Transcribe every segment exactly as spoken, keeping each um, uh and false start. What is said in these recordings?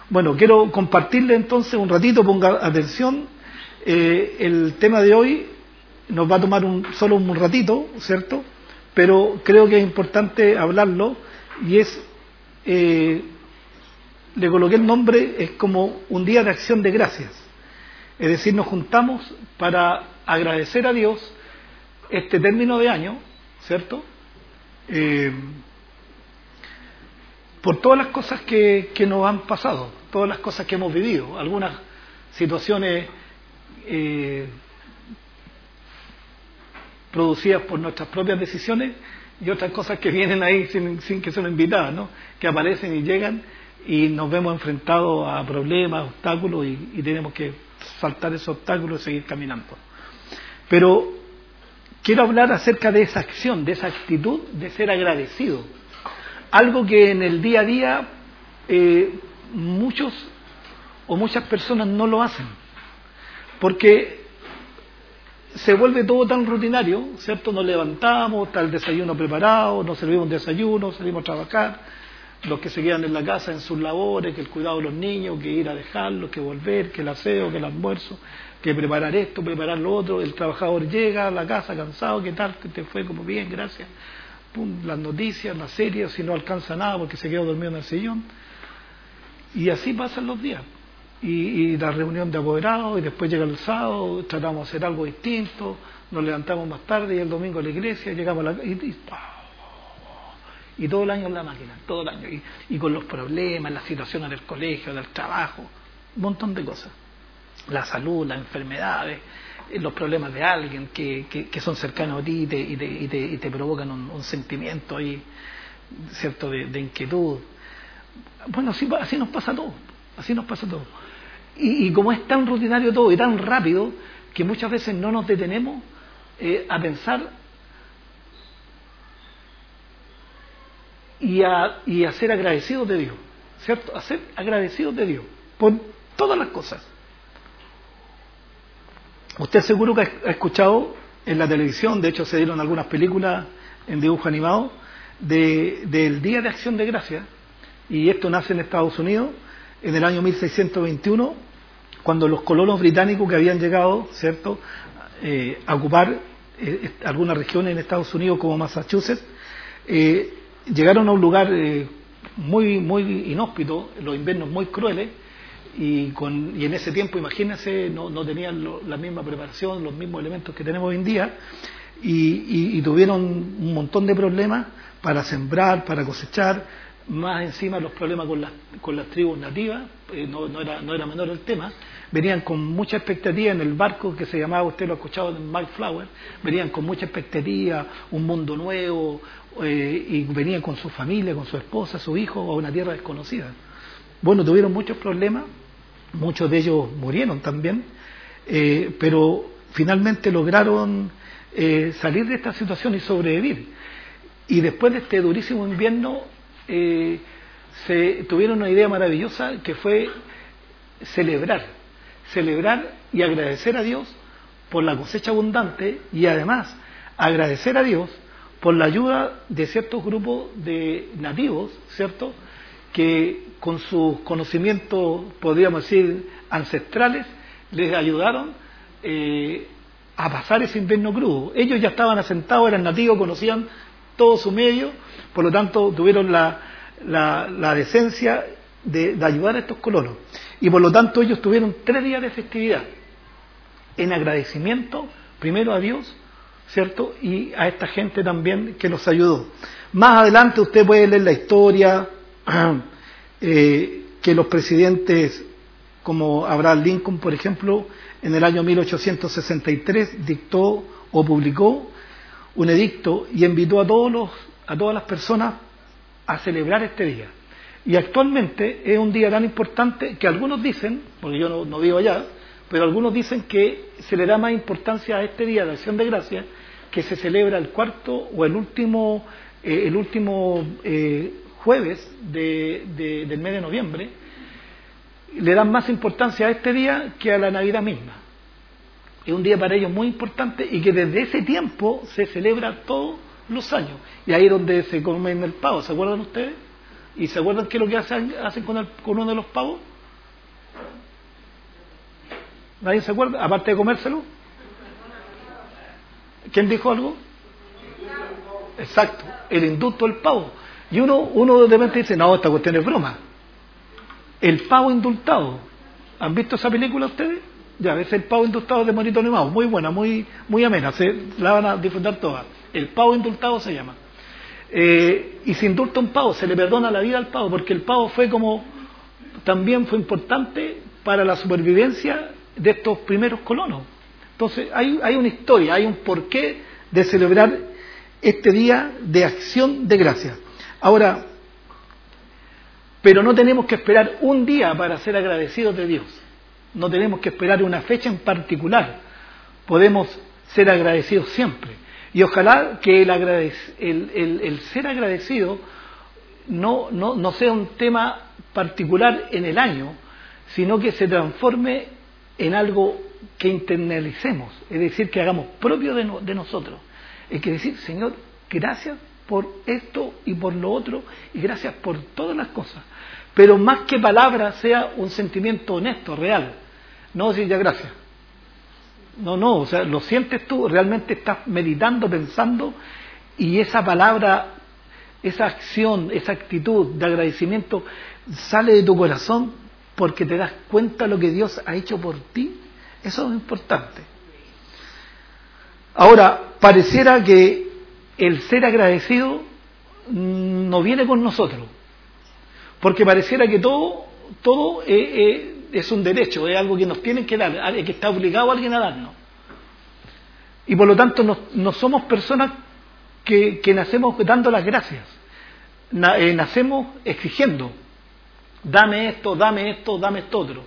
Bueno, quiero compartirle entonces un ratito, ponga atención. Eh, el tema de hoy nos va a tomar un, solo un ratito, ¿cierto? Pero creo que es importante hablarlo, y es, eh, le coloqué el nombre, es como un día de acción de gracias. Es decir, nos juntamos para agradecer a Dios este término de año, ¿cierto? Eh, por todas las cosas que, que nos han pasado, todas las cosas que hemos vivido, algunas situaciones eh, producidas por nuestras propias decisiones y otras cosas que vienen ahí sin, sin que sean invitadas, ¿no? Que aparecen y llegan y nos vemos enfrentados a problemas, obstáculos y, y tenemos que saltar esos obstáculos y seguir caminando. Pero quiero hablar acerca de esa acción, de esa actitud de ser agradecido. Algo que en el día a día eh, muchos o muchas personas no lo hacen, porque se vuelve todo tan rutinario, ¿cierto? Nos levantamos, está el desayuno preparado, nos servimos un desayuno, salimos a trabajar, los que se quedan en la casa en sus labores, que el cuidado de los niños, que ir a dejarlos, que volver, que el aseo, que el almuerzo, que preparar esto, preparar lo otro, el trabajador llega a la casa cansado, ¿qué tal? ¿Qué te fue? Como bien, gracias. Pum, las noticias, las series, si no alcanza nada porque se quedó dormido en el sillón. Y así pasan los días. Y, y la reunión de apoderados, y después llega el sábado, tratamos de hacer algo distinto, nos levantamos más tarde y el domingo a la iglesia, llegamos a la... Y, y, y todo el año en la máquina, todo el año. Y, y con los problemas, las situaciones del colegio, del trabajo, un montón de cosas. La salud, las enfermedades, los problemas de alguien que, que, que son cercanos a ti y te, y te, y te, y te provocan un, un sentimiento ahí, cierto, de, de inquietud. Bueno, así, así nos pasa todo, así nos pasa todo. Y, y como es tan rutinario todo y tan rápido, que muchas veces no nos detenemos eh, a pensar y a, y a ser agradecidos de Dios, ¿cierto? A ser agradecidos de Dios por todas las cosas. Usted seguro que ha escuchado en la televisión, de hecho se dieron algunas películas en dibujo animado de, del Día de Acción de Gracias, y esto nace en Estados Unidos en el año mil seiscientos veintiuno, cuando los colonos británicos que habían llegado, ¿cierto?, eh, a ocupar eh, algunas regiones en Estados Unidos como Massachusetts, eh, llegaron a un lugar eh, muy, muy inhóspito, los inviernos muy crueles. Y, con, y en ese tiempo, imagínense, no, no tenían lo, la misma preparación, los mismos elementos que tenemos hoy en día, y, y, y tuvieron un montón de problemas para sembrar, para cosechar, más encima los problemas con las, con las tribus nativas, eh, no, no, era, no era menor el tema. Venían con mucha expectativa en el barco que se llamaba, usted lo ha escuchado, en Mayflower, venían con mucha expectativa, un mundo nuevo, eh, y venían con su familia, con su esposa, su hijo, a una tierra desconocida. Bueno, tuvieron muchos problemas. Muchos de ellos murieron también, eh, pero finalmente lograron eh, salir de esta situación y sobrevivir. Y después de este durísimo invierno, eh, se tuvieron una idea maravillosa que fue celebrar, celebrar y agradecer a Dios por la cosecha abundante, y además agradecer a Dios por la ayuda de ciertos grupos de nativos, ¿cierto?, que con sus conocimientos, podríamos decir, ancestrales, les ayudaron eh, a pasar ese invierno crudo. Ellos ya estaban asentados, eran nativos, conocían todo su medio, por lo tanto tuvieron la, la, la decencia de, de ayudar a estos colonos. Y por lo tanto ellos tuvieron tres días de festividad, en agradecimiento, primero a Dios, ¿cierto?, y a esta gente también que los ayudó. Más adelante usted puede leer la historia, Eh, que los presidentes como Abraham Lincoln, por ejemplo, en el año mil ochocientos sesenta y tres dictó o publicó un edicto y invitó a todos los, a todas las personas a celebrar este día. Y actualmente es un día tan importante que algunos dicen, porque yo no, no vivo allá, pero algunos dicen que se le da más importancia a este día de Acción de Gracias, que se celebra el cuarto o el último eh, el último eh, jueves de, de, del mes de noviembre. Le dan más importancia a este día que a la Navidad misma. Es un día para ellos muy importante y que desde ese tiempo se celebra todos los años. Y ahí es donde se comen el pavo, ¿se acuerdan ustedes? ¿Y se acuerdan qué es lo que hacen, hacen con, el, con uno de los pavos? ¿Nadie se acuerda? Aparte de comérselo. ¿Quién dijo algo? Exacto, el indulto del pavo. Y uno, uno de repente dice, no, esta cuestión es broma. El pavo indultado. ¿Han visto esa película ustedes? Ya, es el pavo indultado de Monito Animado. Muy buena, muy, muy amena. Se la van a disfrutar todas. El pavo indultado se llama. Eh, y se indulta un pavo, se le perdona la vida al pavo, porque el pavo fue como, también fue importante para la supervivencia de estos primeros colonos. Entonces hay, hay una historia, hay un porqué de celebrar este día de acción de gracias. Ahora, pero no tenemos que esperar un día para ser agradecidos de Dios. No tenemos que esperar una fecha en particular. Podemos ser agradecidos siempre. Y ojalá que el, agradec el, el, el ser agradecido no, no, no sea un tema particular en el año, sino que se transforme en algo que internalicemos, es decir, que hagamos propio de, no, de nosotros. Es que decir, Señor, gracias por esto y por lo otro, y gracias por todas las cosas. Pero más que palabras, sea un sentimiento honesto, real. No decir ya gracias. No, no, o sea, lo sientes tú, realmente estás meditando, pensando, y esa palabra, esa acción, esa actitud de agradecimiento sale de tu corazón porque te das cuenta de lo que Dios ha hecho por ti. Eso es importante. Ahora, pareciera que el ser agradecido no viene con nosotros, porque pareciera que todo, todo eh, eh, es un derecho, es algo que nos tienen que dar, que está obligado alguien a darnos. Y por lo tanto no, no somos personas que, que nacemos dando las gracias, Na, eh, nacemos exigiendo, dame esto, dame esto, dame esto otro.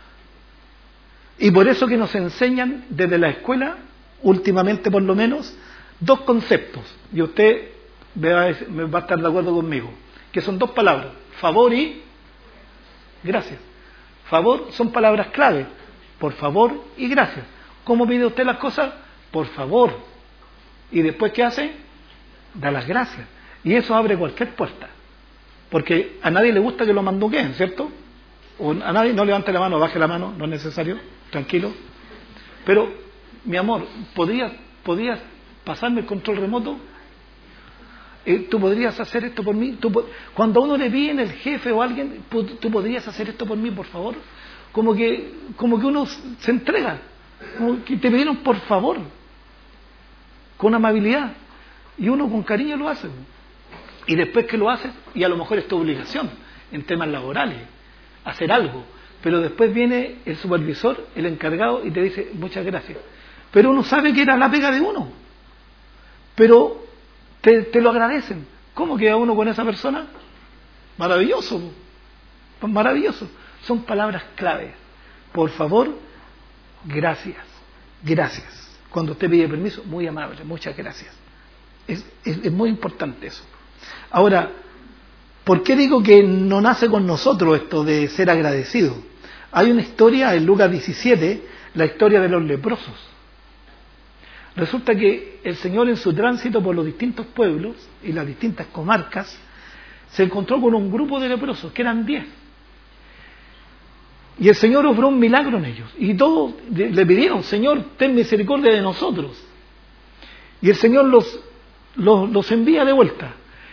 Y por eso que nos enseñan desde la escuela, últimamente por lo menos, dos conceptos, y usted me va a estar de acuerdo conmigo, que son dos palabras, favor y gracias. Favor son palabras clave, por favor y gracias. ¿Cómo pide usted las cosas? Por favor. ¿Y después qué hace? Da las gracias. Y eso abre cualquier puerta, porque a nadie le gusta que lo manduqueen, ¿cierto? O a nadie, no levante la mano, baje la mano, no es necesario, tranquilo. Pero, mi amor, ¿podrías, podrías pasarme el control remoto? Eh, ¿Tú podrías hacer esto por mí? ¿Tú, cuando a uno le piden el jefe o alguien, ¿tú podrías hacer esto por mí, por favor? Como que, como que uno se entrega, como que te pidieron por favor, con amabilidad, y uno con cariño lo hace. Y después que lo haces, y a lo mejor es tu obligación en temas laborales, hacer algo, pero después viene el supervisor, el encargado, y te dice muchas gracias. Pero uno sabe que era la pega de uno, pero te, te lo agradecen. ¿Cómo queda uno con esa persona? Maravilloso, maravilloso. Son palabras claves. Por favor, gracias, gracias. Cuando usted pide permiso, muy amable, muchas gracias. Es, es, es muy importante eso. Ahora, ¿por qué digo que no nace con nosotros esto de ser agradecido? Hay una historia en Lucas diecisiete, la historia de los leprosos. Resulta que el Señor, en su tránsito por los distintos pueblos y las distintas comarcas, se encontró con un grupo de leprosos, que eran diez. Y el Señor obró un milagro en ellos. Y todos le pidieron, Señor, ten misericordia de nosotros. Y el Señor los, los, los envía de vuelta.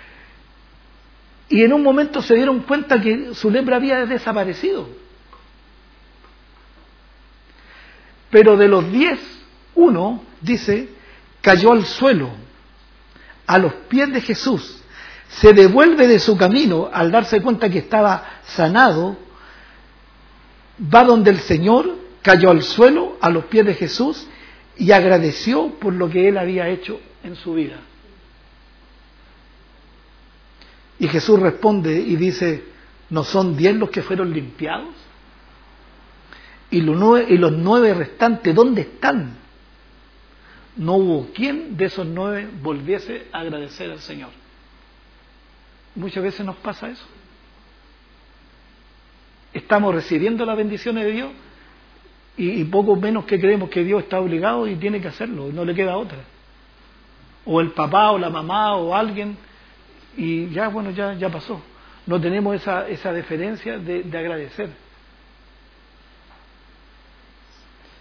Y en un momento se dieron cuenta que su lepra había desaparecido. Pero de los diez, uno, dice, cayó al suelo, a los pies de Jesús. Se devuelve de su camino al darse cuenta que estaba sanado. Va donde el Señor, cayó al suelo, a los pies de Jesús, y agradeció por lo que Él había hecho en su vida. Y Jesús responde y dice, ¿no son diez los que fueron limpiados? ¿Y los nueve, y los nueve restantes dónde están? No hubo quien de esos nueve volviese a agradecer al Señor. Muchas veces nos pasa eso. Estamos recibiendo las bendiciones de Dios y, y poco menos que creemos que Dios está obligado y tiene que hacerlo, no le queda otra. O el papá o la mamá o alguien, y ya bueno, ya, ya pasó. No tenemos esa, esa deferencia de, de agradecer.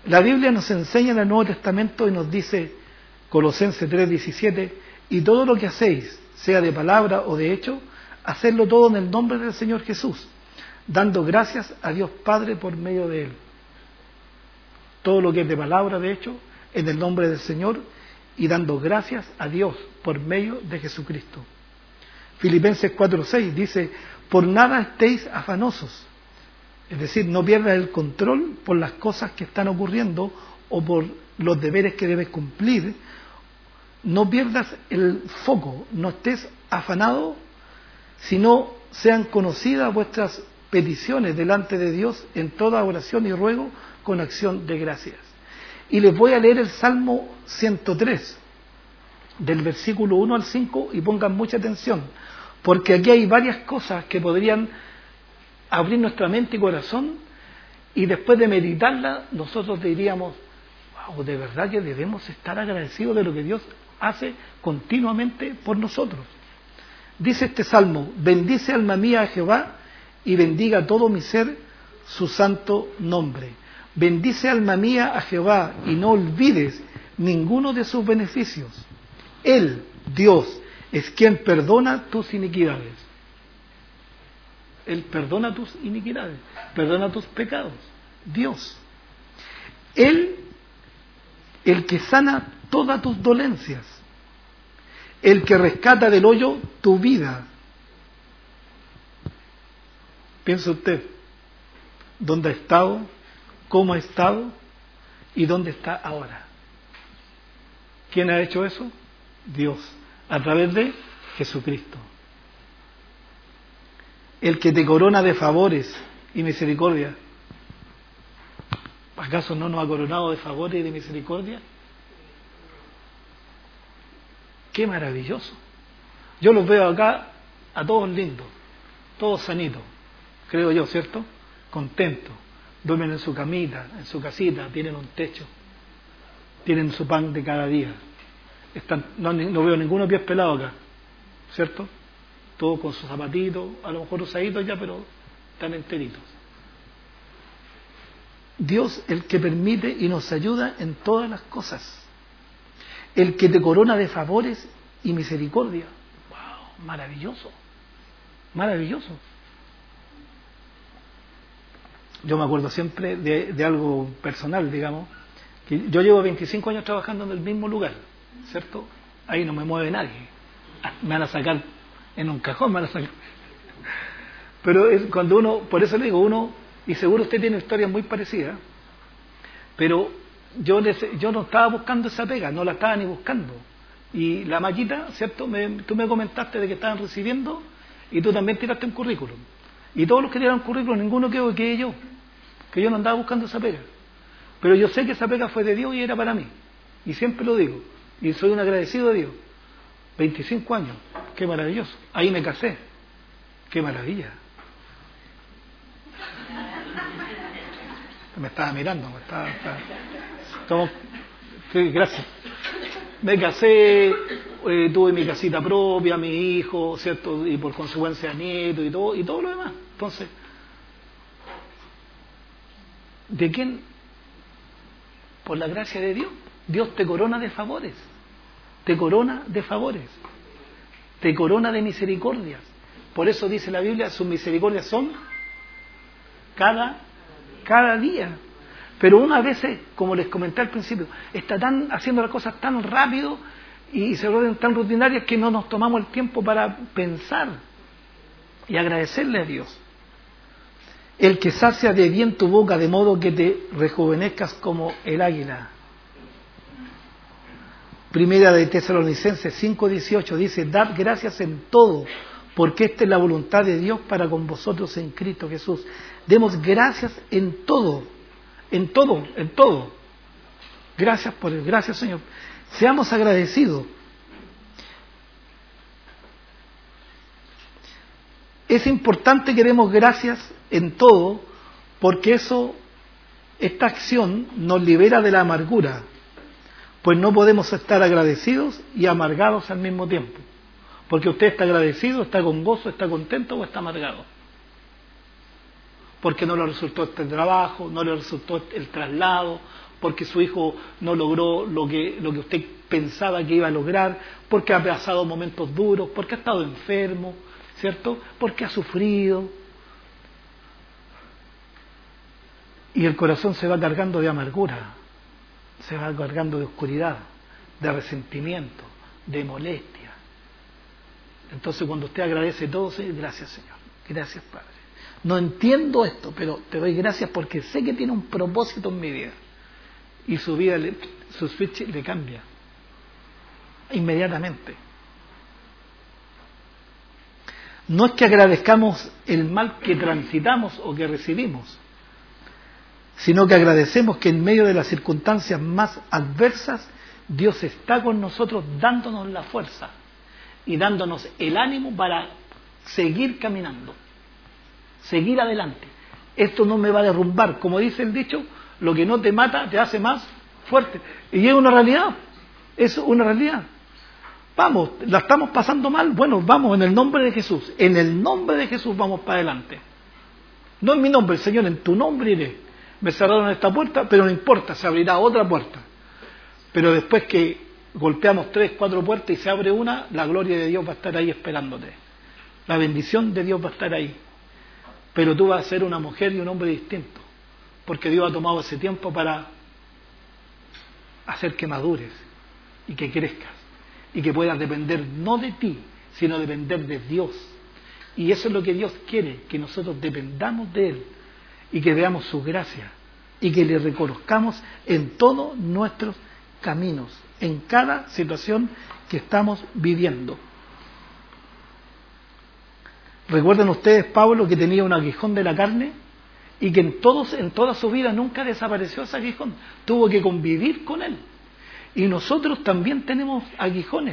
La Biblia nos enseña en el Nuevo Testamento y nos dice, Colosenses tres diecisiete, y todo lo que hacéis, sea de palabra o de hecho, hacedlo todo en el nombre del Señor Jesús, dando gracias a Dios Padre por medio de Él. Todo lo que es de palabra, de hecho, en el nombre del Señor, y dando gracias a Dios por medio de Jesucristo. Filipenses cuatro seis dice, por nada estéis afanosos, es decir, no pierdas el control por las cosas que están ocurriendo o por los deberes que debes cumplir. No pierdas el foco, no estés afanado, sino sean conocidas vuestras peticiones delante de Dios en toda oración y ruego con acción de gracias. Y les voy a leer el Salmo ciento tres, del versículo uno al cinco, y pongan mucha atención, porque aquí hay varias cosas que podrían abrir nuestra mente y corazón, y después de meditarla nosotros diríamos, wow, de verdad que debemos estar agradecidos de lo que Dios hace continuamente por nosotros. Dice este salmo, bendice alma mía a Jehová y bendiga todo mi ser su santo nombre. Bendice alma mía a Jehová y no olvides ninguno de sus beneficios. Él, Dios, es quien perdona tus iniquidades. Él perdona tus iniquidades, perdona tus pecados. Dios. Él, el que sana todas tus dolencias, el que rescata del hoyo tu vida. Piensa usted, ¿dónde ha estado? ¿Cómo ha estado? ¿Y dónde está ahora? ¿Quién ha hecho eso? Dios, a través de Jesucristo. El que te corona de favores y misericordia. ¿Acaso no nos ha coronado de favores y de misericordia? ¡Qué maravilloso! Yo los veo acá a todos lindos, todos sanitos, creo yo, ¿cierto? Contentos, duermen en su camita, en su casita, tienen un techo, tienen su pan de cada día. Están, no, no veo ninguno pies pelado acá, ¿cierto? Todos con sus zapatitos, a lo mejor usaditos ya, pero están enteritos. Dios, el que permite y nos ayuda en todas las cosas. El que te corona de favores y misericordia. ¡Wow! Maravilloso. Maravilloso. Yo me acuerdo siempre de, de algo personal, digamos, que yo llevo veinticinco años trabajando en el mismo lugar, ¿cierto? Ahí no me mueve nadie. Me van a sacar en un cajón, me van a sacar. Pero es cuando uno, por eso le digo, uno, y seguro usted tiene historias muy parecidas, pero yo, yo no estaba buscando esa pega, no la estaba ni buscando. Y la Maquita, ¿cierto? Me, tú me comentaste de que estaban recibiendo y tú también tiraste un currículum. Y todos los que tiraron currículum, ninguno quedó que yo, que yo no andaba buscando esa pega. Pero yo sé que esa pega fue de Dios y era para mí. Y siempre lo digo. Y soy un agradecido de Dios. veinticinco años, qué maravilloso. Ahí me casé. Qué maravilla. Me estaba mirando, me estaba... estaba... Como... Sí, gracias. Me casé, eh, tuve mi casita propia, mi hijo, ¿cierto? Y por consecuencia nieto y todo, y todo lo demás. Entonces, ¿de quién? Por la gracia de Dios. Dios te corona de favores. Te corona de favores. Te corona de misericordias. Por eso dice la Biblia, sus misericordias son cada, cada día. Pero unas veces, como les comenté al principio, está tan haciendo las cosas tan rápido y se vuelven tan rutinarias que no nos tomamos el tiempo para pensar y agradecerle a Dios. El que sacia de bien tu boca de modo que te rejuvenezcas como el águila. Primera de Tesalonicenses cinco dieciocho dice, dad gracias en todo, porque esta es la voluntad de Dios para con vosotros en Cristo Jesús. Demos gracias en todo. En todo, en todo. Gracias por él, gracias Señor. Seamos agradecidos. Es importante que demos gracias en todo, porque eso, esta acción nos libera de la amargura, pues no podemos estar agradecidos y amargados al mismo tiempo. Porque usted está agradecido, está con gozo, está contento o está amargado. Porque no le resultó este trabajo, no le resultó el traslado, porque su hijo no logró lo que, lo que usted pensaba que iba a lograr, porque ha pasado momentos duros, porque ha estado enfermo, ¿cierto? Porque ha sufrido. Y el corazón se va cargando de amargura, se va cargando de oscuridad, de resentimiento, de molestia. Entonces cuando usted agradece todo, dice, gracias Señor, gracias Padre. No entiendo esto, pero te doy gracias porque sé que tiene un propósito en mi vida. Y su vida, le, su switch le cambia inmediatamente. No es que agradezcamos el mal que transitamos o que recibimos, sino que agradecemos que en medio de las circunstancias más adversas, Dios está con nosotros dándonos la fuerza y dándonos el ánimo para seguir caminando, seguir adelante. Esto no me va a derrumbar, como dice el dicho, lo que no te mata te hace más fuerte. Y es una realidad, es una realidad. Vamos, la estamos pasando mal, bueno, vamos en el nombre de Jesús, en el nombre de Jesús vamos para adelante. No en mi nombre, Señor, en tu nombre iré. Me cerraron esta puerta, pero no importa, se abrirá otra puerta. Pero después que golpeamos tres, cuatro puertas y se abre una, la gloria de Dios va a estar ahí esperándote. La bendición de Dios va a estar ahí. Pero tú vas a ser una mujer y un hombre distinto, porque Dios ha tomado ese tiempo para hacer que madures y que crezcas y que puedas depender no de ti, sino depender de Dios. Y eso es lo que Dios quiere, que nosotros dependamos de Él y que veamos su gracia y que le reconozcamos en todos nuestros caminos, en cada situación que estamos viviendo. ¿Recuerdan ustedes Pablo, que tenía un aguijón de la carne y que en, todos, en toda su vida nunca desapareció ese aguijón? Tuvo que convivir con él. Y nosotros también tenemos aguijones.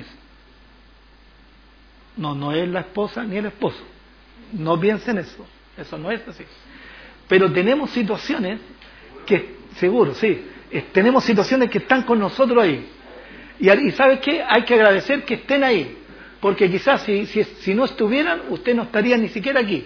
No, no es la esposa ni el esposo. No piensen eso. Eso no es así. Pero tenemos situaciones que, seguro, sí, tenemos situaciones que están con nosotros ahí. Y, y ¿sabes qué? Hay que agradecer que estén ahí. Porque quizás si, si, si no estuvieran, usted no estaría ni siquiera aquí.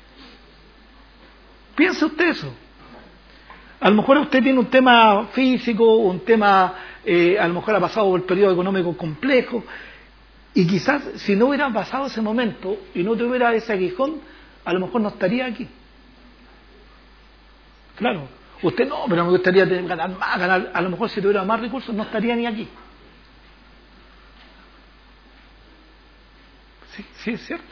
Piense usted eso. A lo mejor usted tiene un tema físico, un tema, eh, a lo mejor ha pasado por el periodo económico complejo, y quizás si no hubiera pasado ese momento y no tuviera ese aguijón, a lo mejor no estaría aquí. Claro, usted no, pero me gustaría ganar más, ganar, a lo mejor si tuviera más recursos no estaría ni aquí. Sí, sí, es cierto.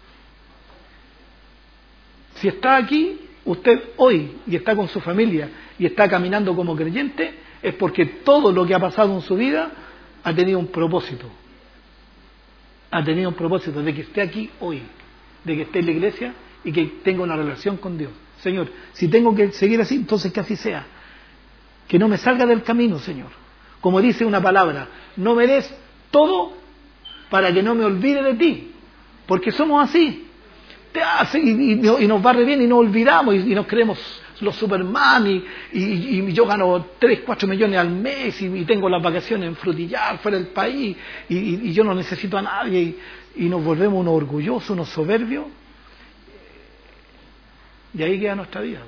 Si está aquí, usted hoy, y está con su familia, y está caminando como creyente, es porque todo lo que ha pasado en su vida ha tenido un propósito. Ha tenido un propósito de que esté aquí hoy, de que esté en la iglesia y que tenga una relación con Dios. Señor, si tengo que seguir así, entonces que así sea. Que no me salga del camino, Señor. Como dice una palabra, no me des todo para que no me olvide de ti. Porque somos así. Te hace, y, y, y nos va re bien y nos olvidamos y, y nos creemos los Superman y, y, y yo gano tres, cuatro millones al mes y, y tengo las vacaciones en Frutillar, fuera del país y, y, y yo no necesito a nadie y, y nos volvemos unos orgullosos, unos soberbios y ahí queda nuestra vida.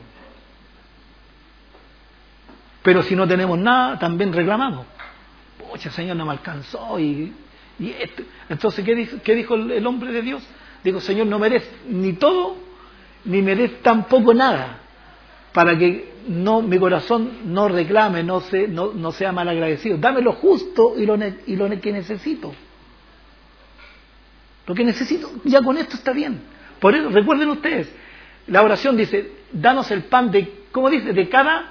Pero si no tenemos nada, también reclamamos. Pucha, Señor, no me alcanzó y, y esto. Entonces, ¿qué dijo, qué dijo el, el hombre de Dios? Digo, Señor, no me des ni todo, ni me des tampoco nada, para que no mi corazón no reclame, no, se, no, no sea mal agradecido. Dame lo justo y lo, y lo que necesito. Lo que necesito, ya con esto está bien. Por eso, recuerden ustedes, la oración dice, danos el pan de, ¿cómo dice? De cada...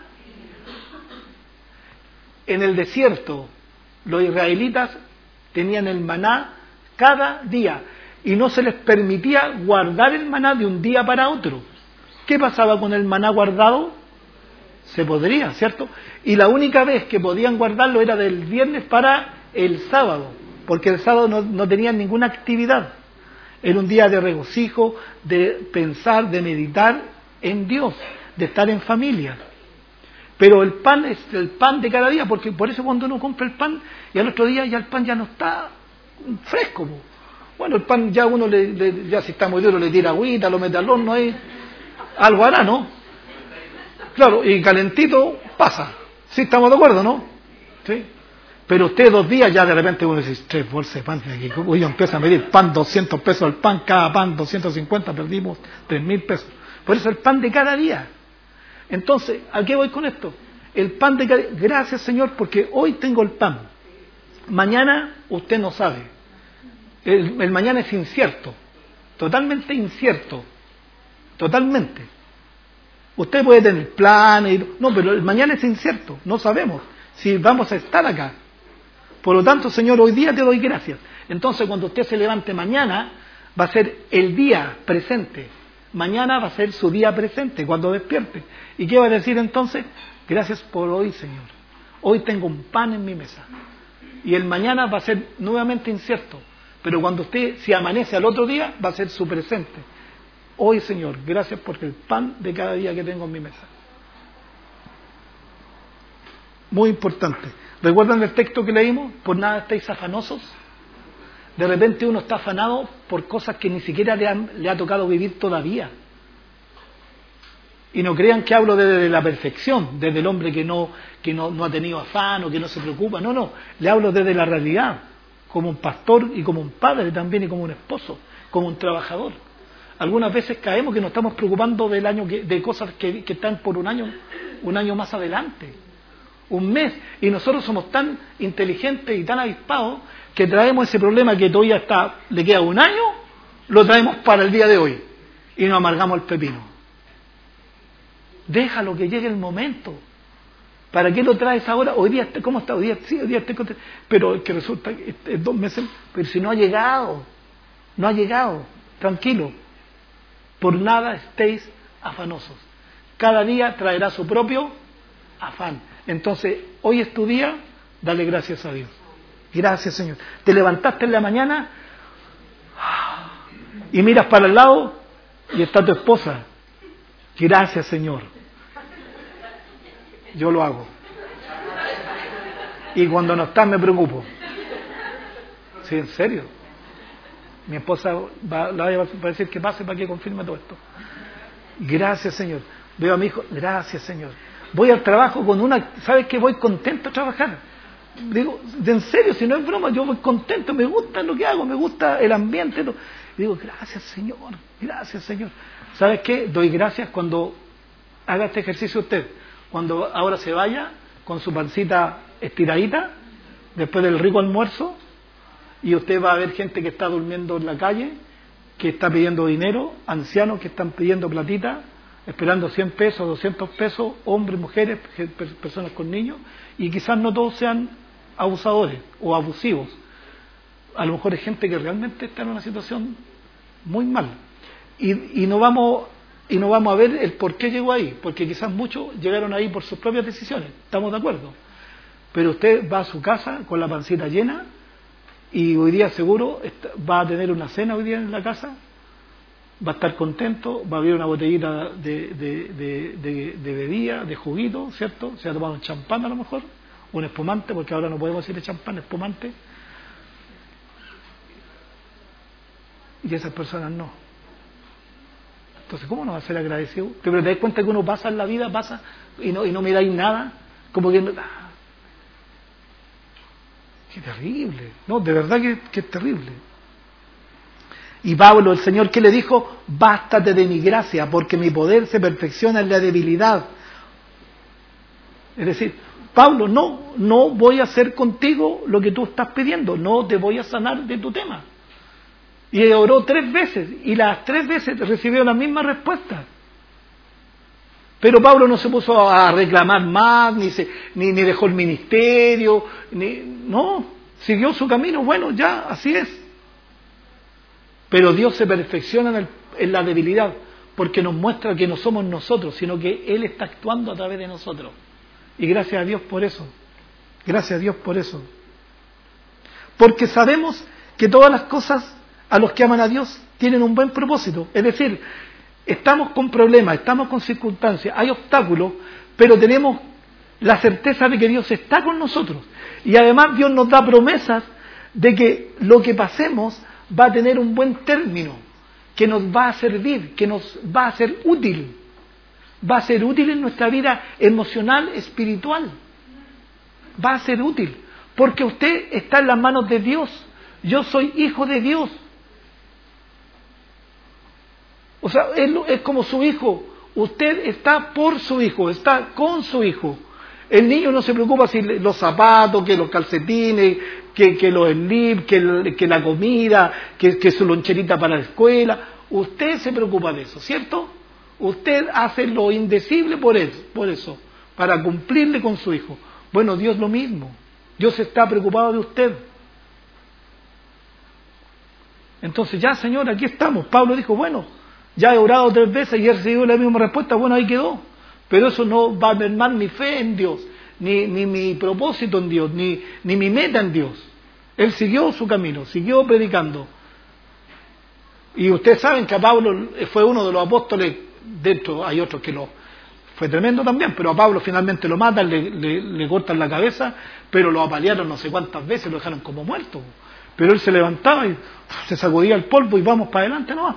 En el desierto, los israelitas tenían el maná cada día. Y no se les permitía guardar el maná de un día para otro. ¿Qué pasaba con el maná guardado? Se podría, ¿cierto? Y la única vez que podían guardarlo era del viernes para el sábado, porque el sábado no, no tenían ninguna actividad. Era un día de regocijo, de pensar, de meditar en Dios, de estar en familia. Pero el pan es el pan de cada día, porque por eso cuando uno compra el pan, y al otro día ya el pan ya no está fresco. Bueno, el pan ya uno, le, le, ya si está muy duro, le tira agüita, lo mete al horno, ahí, algo hará, ¿no? Claro, y calentito pasa, Sí, estamos de acuerdo, ¿no? Sí. Pero usted dos días ya de repente uno dice, tres bolsas de pan, uno empieza a medir pan, doscientos pesos al pan, cada pan doscientos cincuenta, perdimos tres mil pesos. Por eso el pan de cada día. Entonces, ¿a qué voy con esto? El pan de cada día. Gracias, Señor, porque hoy tengo el pan. Mañana usted no sabe. El, el mañana es incierto. Totalmente incierto. Totalmente. Usted puede tener planes, no, pero el mañana es incierto. No sabemos si vamos a estar acá. Por lo tanto, Señor, hoy día te doy gracias. Entonces, cuando usted se levante mañana, va a ser el día presente. Mañana va a ser su día presente, cuando despierte. ¿Y qué va a decir entonces? Gracias por hoy, Señor. Hoy tengo un pan en mi mesa. Y el mañana va a ser nuevamente incierto. Pero cuando usted, si amanece al otro día, va a ser su presente. Hoy, Señor, gracias porque el pan de cada día que tengo en mi mesa. Muy importante. ¿Recuerdan el texto que leímos? Por nada estáis afanosos. De repente uno está afanado por cosas que ni siquiera le, han, le ha tocado vivir todavía. Y no crean que hablo desde la perfección, desde el hombre que no, que no, no ha tenido afán o que no se preocupa. No, no. Le hablo desde la realidad, como un pastor y como un padre también y como un esposo, como un trabajador. Algunas veces caemos que nos estamos preocupando del año que, de cosas que, que están por un año, un año más adelante. Un mes, y nosotros somos tan inteligentes y tan avispados que traemos ese problema que todavía está, le queda un año, lo traemos para el día de hoy y nos amargamos el pepino. Déjalo que llegue el momento. ¿Para qué lo traes ahora? Hoy día, ¿cómo está? Hoy día sí, hoy día estoy contento. Pero es que resulta que es dos meses, pero si no ha llegado, no ha llegado, tranquilo. Por nada estéis afanosos. Cada día traerá su propio afán. Entonces, hoy es tu día, dale gracias a Dios. Gracias, Señor. Te levantaste en la mañana y miras para el lado y está tu esposa. Gracias, Señor. Yo lo hago. Y cuando no estás me preocupo. Sí, en serio. Mi esposa va, la va a decir que pase para que confirme todo esto. Gracias, Señor. Veo a mi hijo, gracias, Señor. Voy al trabajo con una, ¿sabes qué? Voy contento a trabajar. Digo, de en serio, si no es broma, yo voy contento, me gusta lo que hago, me gusta el ambiente. Todo. Y digo, gracias, Señor, gracias, Señor. ¿Sabes qué? Doy gracias cuando haga este ejercicio usted. Cuando ahora se vaya con su pancita estiradita, después del rico almuerzo, y usted va a ver gente que está durmiendo en la calle, que está pidiendo dinero, ancianos que están pidiendo platita, esperando cien pesos, doscientos pesos, hombres, mujeres, personas con niños, y quizás no todos sean abusadores o abusivos. A lo mejor es gente que realmente está en una situación muy mal. Y, y, no vamos, y no vamos a ver el por qué llegó ahí, porque quizás muchos llegaron ahí por sus propias decisiones, estamos de acuerdo. Pero usted va a su casa con la pancita llena, y hoy día seguro va a tener una cena hoy día en la casa, va a estar contento, va a haber una botellita de, de, de, de, de bebida, de juguito, ¿cierto? Se va a tomar un champán a lo mejor, un espumante, porque ahora no podemos decirle champán, espumante. Y esas personas no. Entonces, ¿cómo no va a ser agradecido? Pero te das cuenta que uno pasa en la vida, pasa, y no, y no miráis nada, como que... Ah, qué terrible, no, de verdad que, que es terrible. Y Pablo, el Señor, ¿qué le dijo? Bástate de mi gracia, porque mi poder se perfecciona en la debilidad. Es decir, Pablo, no, no voy a hacer contigo lo que tú estás pidiendo, no te voy a sanar de tu tema. Y oró tres veces, y las tres veces recibió la misma respuesta. Pero Pablo no se puso a reclamar más, ni, se, ni, ni dejó el ministerio, ni, no, siguió su camino, bueno, ya, así es. Pero Dios se perfecciona en, el, en la debilidad, porque nos muestra que no somos nosotros, sino que Él está actuando a través de nosotros. Y gracias a Dios por eso, gracias a Dios por eso. Porque sabemos que todas las cosas a los que aman a Dios tienen un buen propósito, es decir, estamos con problemas, estamos con circunstancias, hay obstáculos, pero tenemos la certeza de que Dios está con nosotros. Y además Dios nos da promesas de que lo que pasemos va a tener un buen término, que nos va a servir, que nos va a ser útil. Va a ser útil en nuestra vida emocional, espiritual. va a ser útil, porque usted está en las manos de Dios. Yo soy hijo de Dios. O sea, es, es como su hijo. Usted está por su hijo, está con su hijo. El niño no se preocupa si los zapatos, que los calcetines, que, que los slips, que, que la comida, que, que su loncherita para la escuela. Usted se preocupa de eso, ¿cierto? Usted hace lo indecible por eso, por eso, para cumplirle con su hijo. Bueno, Dios lo mismo. Dios está preocupado de usted. Entonces ya, Señor, aquí estamos. Pablo dijo, bueno, ya he orado tres veces y he recibido la misma respuesta, bueno, ahí quedó. Pero eso no va a mermar mi fe en Dios, ni, ni mi propósito en Dios, ni, ni mi meta en Dios. Él siguió su camino, siguió predicando. Y ustedes saben que a Pablo fue uno de los apóstoles, dentro hay otros que lo fue tremendo también, pero a Pablo finalmente lo matan, le, le, le cortan la cabeza, pero lo apalearon no sé cuántas veces, lo dejaron como muerto. Pero él se levantaba y se sacudía el polvo y vamos para adelante nomás.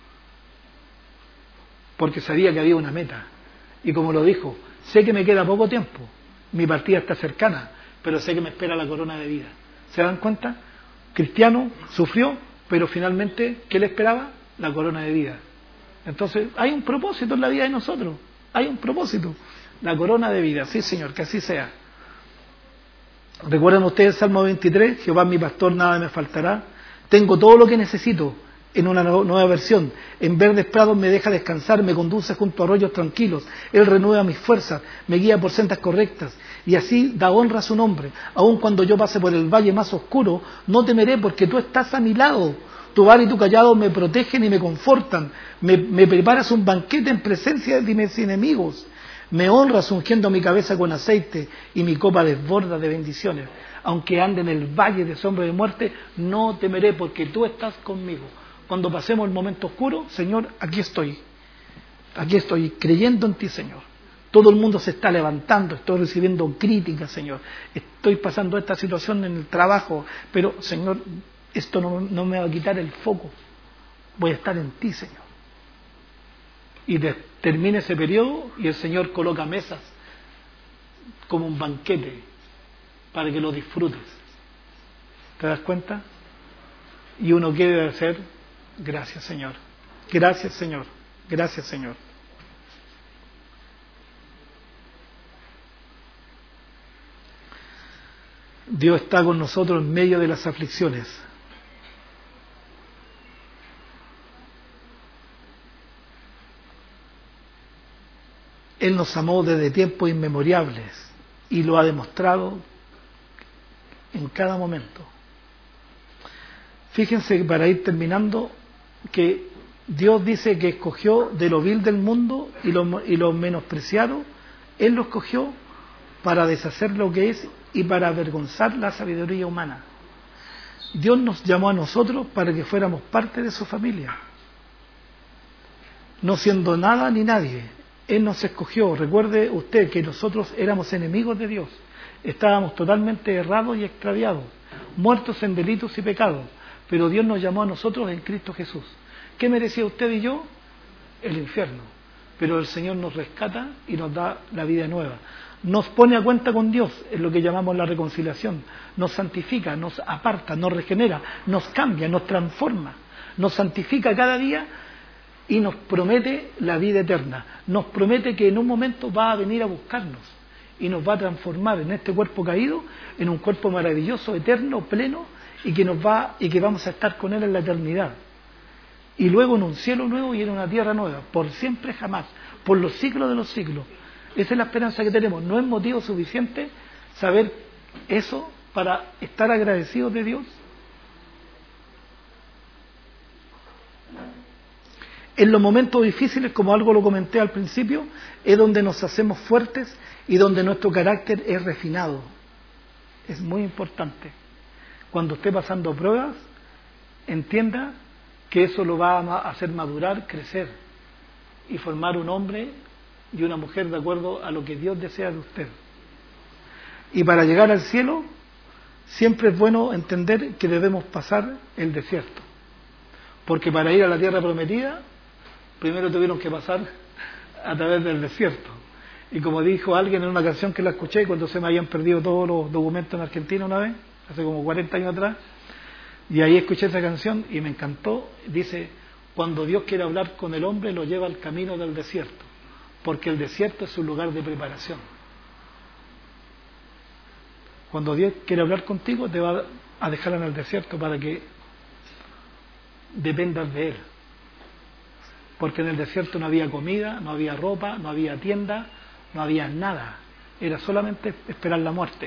Porque sabía que había una meta. Y como lo dijo, sé que me queda poco tiempo, mi partida está cercana, pero sé que me espera la corona de vida. ¿Se dan cuenta? Cristiano sufrió, pero finalmente, ¿qué le esperaba? La corona de vida. Entonces, hay un propósito en la vida de nosotros, hay un propósito, la corona de vida. Sí, Señor, que así sea. ¿Recuerdan ustedes el Salmo veintitrés? Jehová es mi pastor, nada me faltará. Tengo todo lo que necesito. En una nueva versión, en verdes prados me deja descansar, me conduce junto a arroyos tranquilos, Él renueva mis fuerzas, me guía por sendas correctas, y así da honra a su nombre. Aun cuando yo pase por el valle más oscuro, no temeré porque tú estás a mi lado. Tu vara y tu callado me protegen y me confortan, me, me preparas un banquete en presencia de mis enemigos, me honras ungiendo mi cabeza con aceite y mi copa desborda de bendiciones. Aunque ande en el valle de sombra de muerte, no temeré porque tú estás conmigo. Cuando pasemos el momento oscuro, Señor, aquí estoy, aquí estoy creyendo en ti, Señor. Todo el mundo se está levantando, estoy recibiendo críticas, Señor. Estoy pasando esta situación en el trabajo, pero, Señor, esto no, no me va a quitar el foco. Voy a estar en ti, Señor. Y de, termina ese periodo y el Señor coloca mesas como un banquete para que lo disfrutes. ¿Te das cuenta? Y uno quiere hacer... Gracias, Señor. Gracias, Señor. Gracias, Señor. Dios está con nosotros en medio de las aflicciones. Él nos amó desde tiempos inmemorables y lo ha demostrado en cada momento. Fíjense que para ir terminando, que Dios dice que escogió de lo vil del mundo y lo, y lo menospreciado, Él lo escogió para deshacer lo que es y para avergonzar la sabiduría humana. Dios nos llamó a nosotros para que fuéramos parte de su familia, no siendo nada ni nadie. Él nos escogió. Recuerde usted que nosotros éramos enemigos de Dios, estábamos totalmente errados y extraviados, muertos en delitos y pecados. Pero Dios nos llamó a nosotros en Cristo Jesús. ¿Qué merecía usted y yo? El infierno. Pero el Señor nos rescata y nos da la vida nueva. Nos pone a cuenta con Dios, es lo que llamamos la reconciliación. Nos santifica, nos aparta, nos regenera, nos cambia, nos transforma. Nos santifica cada día y nos promete la vida eterna. Nos promete que en un momento va a venir a buscarnos y nos va a transformar en este cuerpo caído en un cuerpo maravilloso, eterno, pleno, y que nos va y que vamos a estar con Él en la eternidad. Y luego en un cielo nuevo y en una tierra nueva, por siempre jamás, por los siglos de los siglos. Esa es la esperanza que tenemos. ¿No es motivo suficiente saber eso para estar agradecidos de Dios? En los momentos difíciles, como algo lo comenté al principio, es donde nos hacemos fuertes y donde nuestro carácter es refinado. Es muy importante. Cuando esté pasando pruebas, entienda que eso lo va a hacer madurar, crecer y formar un hombre y una mujer de acuerdo a lo que Dios desea de usted. Y para llegar al cielo, siempre es bueno entender que debemos pasar el desierto. Porque para ir a la tierra prometida, primero tuvieron que pasar a través del desierto. Y como dijo alguien en una canción que la escuché cuando se me habían perdido todos los documentos en Argentina una vez, hace como cuarenta años atrás, y ahí escuché esa canción y me encantó. Dice: cuando Dios quiere hablar con el hombre, lo lleva al camino del desierto, porque el desierto es su lugar de preparación. Cuando Dios quiere hablar contigo, te va a dejar en el desierto para que dependas de Él. Porque en el desierto no había comida, no había ropa, no había tienda, no había nada. Era solamente esperar la muerte.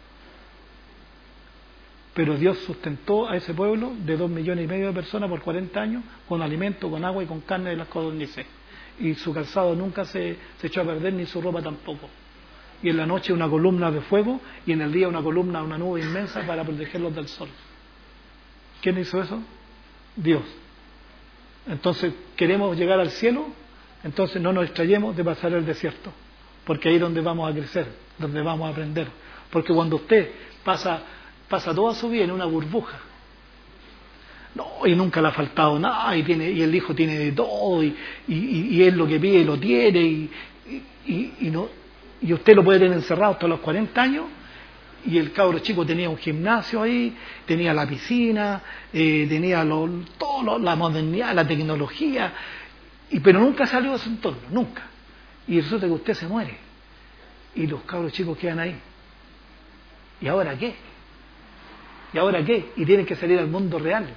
Pero Dios sustentó a ese pueblo de dos millones y medio de personas por cuarenta años con alimento, con agua y con carne de las codornices. Y su calzado nunca se, se echó a perder, ni su ropa tampoco. Y en la noche una columna de fuego y en el día una columna, una nube inmensa para protegerlos del sol. ¿Quién hizo eso? Dios. Entonces, ¿queremos llegar al cielo? Entonces no nos extrayemos de pasar el desierto, porque ahí es donde vamos a crecer, donde vamos a aprender. Porque cuando usted pasa pasa toda su vida en una burbuja, no, y nunca le ha faltado nada, y tiene y el hijo tiene de todo, y, y, y él lo que pide lo tiene, y, y, y, no, y usted lo puede tener encerrado hasta los cuarenta años, y el cabro chico tenía un gimnasio ahí, tenía la piscina, eh, tenía lo, todo lo, la modernidad, la tecnología, y, pero nunca salió de su entorno, nunca. Y resulta que usted se muere, y los cabros chicos quedan ahí. ¿Y ahora qué? ¿Y ahora qué? Y tienen que salir al mundo real.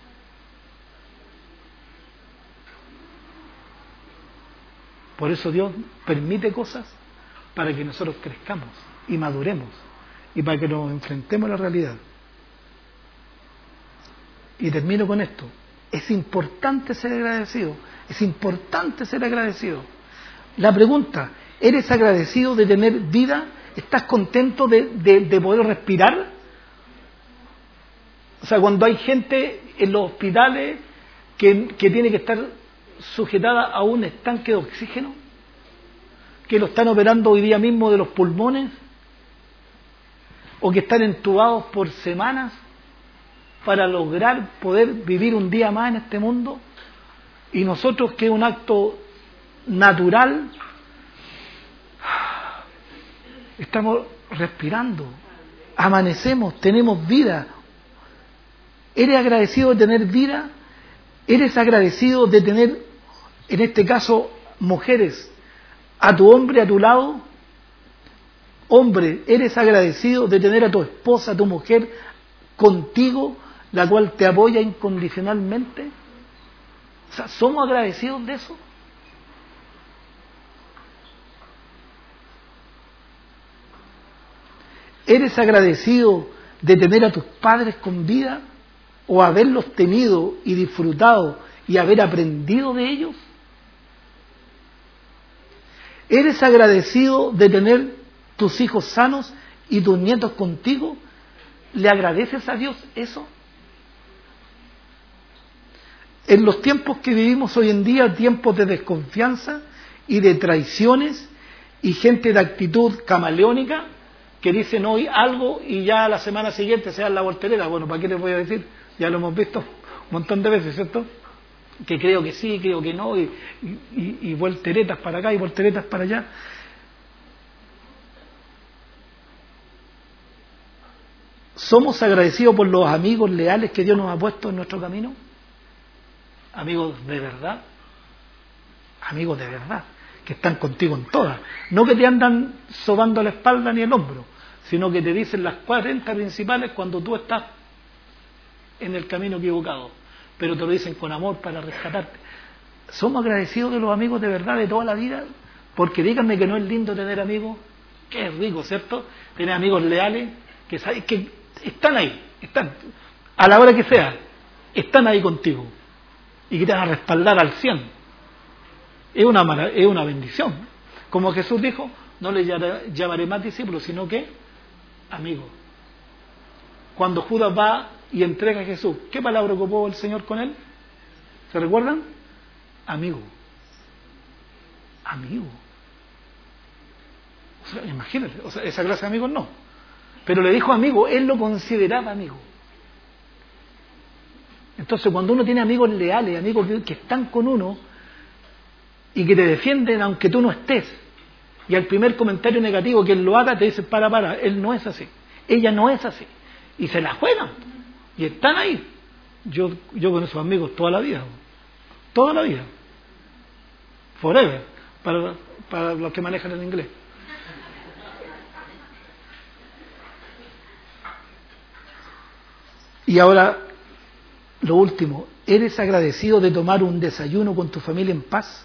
Por eso Dios permite cosas para que nosotros crezcamos y maduremos y para que nos enfrentemos a la realidad. Y termino con esto. Es importante ser agradecido. Es importante ser agradecido. La pregunta: ¿eres agradecido de tener vida? ¿Estás contento de, de, de poder respirar? O sea, cuando hay gente en los hospitales que, que tiene que estar sujetada a un estanque de oxígeno, que lo están operando hoy día mismo de los pulmones, o que están entubados por semanas para lograr poder vivir un día más en este mundo, y nosotros, que es un acto natural, estamos respirando, amanecemos, tenemos vida. ¿Eres agradecido de tener vida? ¿Eres agradecido de tener, en este caso, mujeres, a tu hombre a tu lado? Hombre, ¿eres agradecido de tener a tu esposa, a tu mujer contigo, la cual te apoya incondicionalmente? O sea, ¿somos agradecidos de eso? ¿Eres agradecido de tener a tus padres con vida, o haberlos tenido y disfrutado y haber aprendido de ellos? ¿Eres agradecido de tener tus hijos sanos y tus nietos contigo? ¿Le agradeces a Dios eso? En los tiempos que vivimos hoy en día, tiempos de desconfianza y de traiciones y gente de actitud camaleónica, que dicen hoy algo y ya la semana siguiente se dan la voltereta. Bueno, ¿para qué les voy a decir? Ya lo hemos visto un montón de veces, ¿cierto? Que creo que sí, creo que no, y, y, y volteretas para acá y volteretas para allá. ¿Somos agradecidos por los amigos leales que Dios nos ha puesto en nuestro camino? Amigos de verdad. Amigos de verdad, que están contigo en todas. No que te andan sobando la espalda ni el hombro, sino que te dicen las cuarenta principales cuando tú estás en el camino equivocado, pero te lo dicen con amor para rescatarte. ¿Somos agradecidos de los amigos de verdad de toda la vida? Porque díganme que no es lindo tener amigos. Qué rico, ¿cierto? Tener amigos leales que, que están ahí, están a la hora que sea, están ahí contigo y que te van a respaldar al cien. Es una, es una bendición. Como Jesús dijo: no le llamaré más discípulos, sino que amigos. Cuando Judas va y entrega a Jesús, ¿qué palabra ocupó el Señor con él? ¿Se recuerdan? Amigo. Amigo. O sea, imagínate, o sea, esa clase de amigos no. Pero le dijo amigo, él lo consideraba amigo. Entonces, cuando uno tiene amigos leales, amigos que, que están con uno y que te defienden aunque tú no estés, Y al primer comentario negativo que él lo haga, te dice, para, para, él no es así, ella no es así. Y se la juegan, y están ahí. Yo, yo con esos amigos toda la vida, toda la vida, forever, para, para los que manejan el inglés. Y ahora, lo último, ¿eres agradecido de tomar un desayuno con tu familia en paz?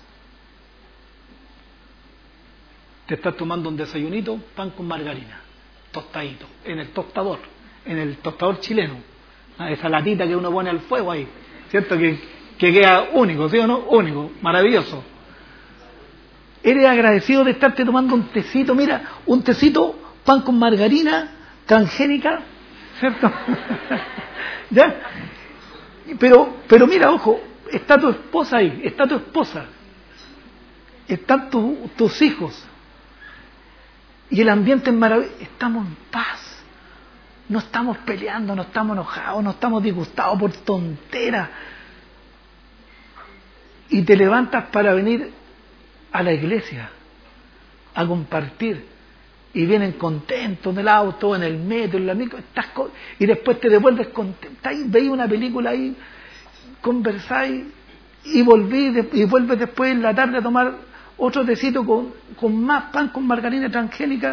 Te estás tomando un desayunito, pan con margarina, tostadito, en el tostador, en el tostador chileno, esa latita que uno pone al fuego ahí, ¿cierto? Que, que queda único, ¿sí o no? Único, maravilloso. ¿Eres agradecido de estarte tomando un tecito? Mira, un tecito, pan con margarina, transgénica, ¿cierto? ¿Ya? Pero, pero mira, ojo, está tu esposa ahí, está tu esposa, están tu, tus hijos, y el ambiente es maravilloso, estamos en paz, no estamos peleando, no estamos enojados, no estamos disgustados por tonteras, y te levantas para venir a la iglesia a compartir, y vienen contentos en el auto, en el metro, en la micro, estás con... y después te devuelves contento, veis una película ahí, conversáis, y volví, y vuelves después en la tarde a tomar otro tecito con, con más pan con margarina transgénica,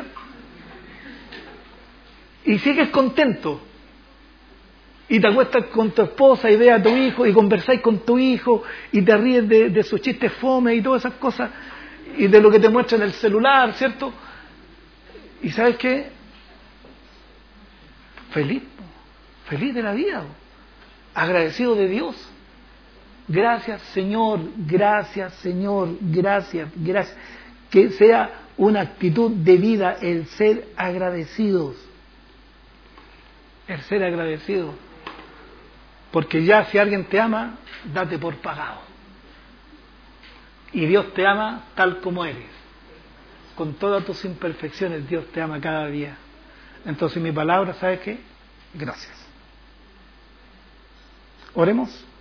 y sigues contento, y te acuestas con tu esposa y ves a tu hijo, y conversáis con tu hijo, y te ríes de, de sus chistes fome y todas esas cosas, y de lo que te muestra en el celular, ¿cierto? Y ¿sabes qué? Feliz, feliz de la vida, agradecido de Dios. Gracias Señor, gracias Señor, gracias, gracias. Que sea una actitud de vida el ser agradecidos. El ser agradecido. Porque ya si alguien te ama, date por pagado. Y Dios te ama tal como eres. Con todas tus imperfecciones, Dios te ama cada día. Entonces mi palabra, ¿sabes qué? Gracias. Oremos.